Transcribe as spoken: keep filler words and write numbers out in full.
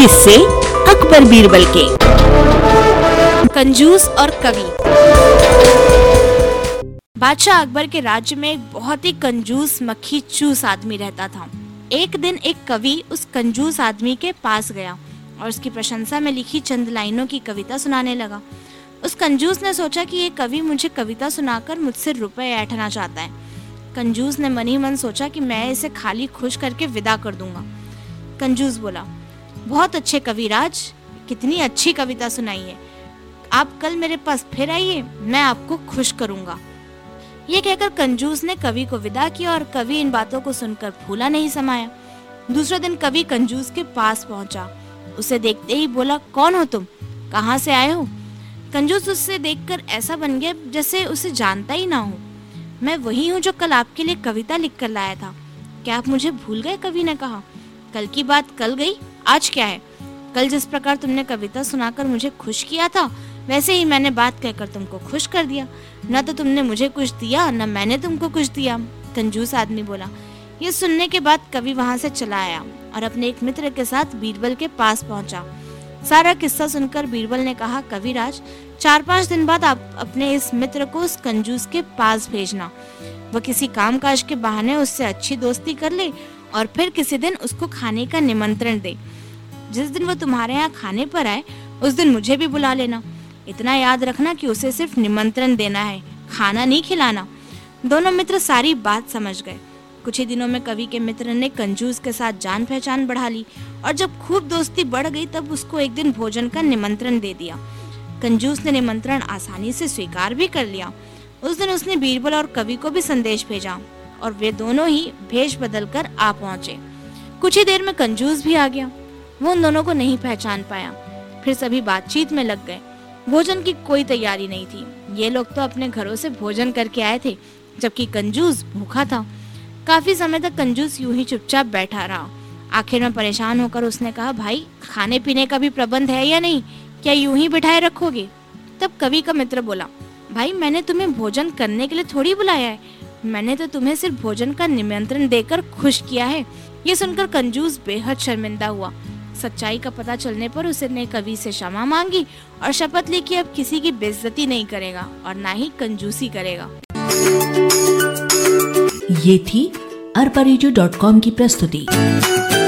किस्से अकबर बीरबल के। कंजूस और कवि। बादशाह अकबर के राज्य में एक बहुत ही कंजूस मक्खी चूस आदमी रहता था। एक दिन एक कवि उस कंजूस आदमी के पास गया और उसकी प्रशंसा में लिखी चंद लाइनों की कविता सुनाने लगा। उस कंजूस ने सोचा कि ये कवि मुझे कविता सुनाकर मुझसे रुपए ऐंठना चाहता है। कंजूस ने मन ही मन सोचा कि मैं इसे खाली खुश करके विदा कर दूंगा। कंजूस बोला, बहुत अच्छे कविराज, कितनी अच्छी कविता सुनाई है। आप कल मेरे पास फिर आइए, मैं आपको खुश करूंगा। ये कहकर कंजूस ने कवि को विदा किया और कवि इन बातों को सुनकर फूला नहीं समाया। दूसरे दिन कवि कंजूस के पास पहुंचा। उसे देखते ही बोला, कौन हो तुम, कहाँ से आए हो? कंजूस उससे देखकर ऐसा बन गया जैसे उसे जानता ही ना हो। मैं वही हूँ जो कल आपके लिए कविता लिख कर लाया था। क्या आप मुझे भूल गए? कवि ने कहा। कल की बात कल गई, आज क्या है? कल जिस प्रकार तुमने कविता सुनाकर मुझे खुश किया था, वैसे ही मैंने बात कहकर तुमको खुश कर दिया। न तो तुमने मुझे कुछ दिया, न मैंने तुमको कुछ दिया। कंजूस आदमी बोला। ये सुनने के बाद कवि वहां से चला आया और अपने एक मित्र के साथ बीरबल के पास पहुंचा। सारा किस्सा सुनकर बीरबल ने कहा, कविराज, चार पांच दिन बाद आप अपने इस मित्र को उस कंजूस के पास भेजना। वह किसी कामकाज के बहाने उससे अच्छी दोस्ती कर ले और फिर किसी दिन उसको खाने का निमंत्रण दे। जिस दिन वो तुम्हारे यहाँ खाने पर आए, उस दिन मुझे भी बुला लेना। इतना याद रखना कि उसे सिर्फ निमंत्रण देना है, खाना नहीं खिलाना। दोनों मित्र सारी बात समझ गए। कुछ ही दिनों में कवि के मित्र ने कंजूस के साथ जान पहचान बढ़ा ली और जब खूब दोस्ती बढ़ गई तब उसको एक दिन भोजन का निमंत्रण दे दिया। कंजूस ने निमंत्रण आसानी से स्वीकार भी कर लिया। उस दिन उसने बीरबल और कवि को भी संदेश भेजा और वे दोनों ही भेष बदलकर आ पहुंचे। कुछ ही देर में कंजूस भी आ गया। वो उन दोनों को नहीं पहचान पाया। फिर सभी बातचीत में लग गए। भोजन की कोई तैयारी नहीं थी। ये लोग तो अपने घरों से भोजन करके आए थे, जबकि कंजूस भूखा था। काफी समय तक कंजूस यूं ही चुपचाप बैठा रहा। आखिर में परेशान होकर उसने कहा, भाई, खाने पीने का भी प्रबंध है या नहीं? क्या यूं ही बिठाए रखोगे? तब कवि का मित्र बोला, भाई, मैंने तुम्हें भोजन करने के लिए थोड़ी बुलाया है, मैंने तो तुम्हें सिर्फ भोजन का निमंत्रण देकर खुश किया है। ये सुनकर कंजूस बेहद शर्मिंदा हुआ। सच्चाई का पता चलने पर उसने कवि से क्षमा मांगी और शपथ ली कि अब किसी की बेइज्जती नहीं करेगा और ना ही कंजूसी करेगा। ये थी अरबा रेडियो डॉट कॉम की प्रस्तुति।